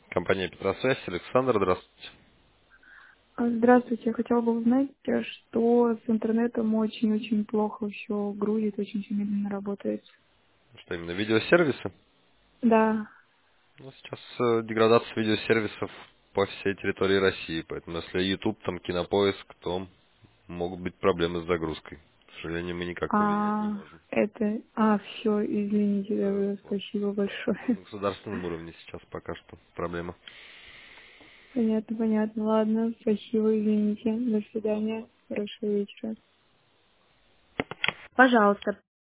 Компания Петросвязь. Александр, здравствуйте. Здравствуйте, я хотела бы узнать, что с интернетом очень-очень плохо все грузит, очень медленно работает. Что именно, видеосервисы? Да. Ну, сейчас деградация видеосервисов по всей территории России, поэтому если YouTube, там Кинопоиск, то могут быть проблемы с загрузкой. К сожалению, мы никак повлиять не можем. Все, извините, Да, вот. спасибо большое. На государственном уровне сейчас пока что проблема. Понятно, ладно, спасибо, извините, до Пожалуйста. свидания, хорошего вечера. Пожалуйста,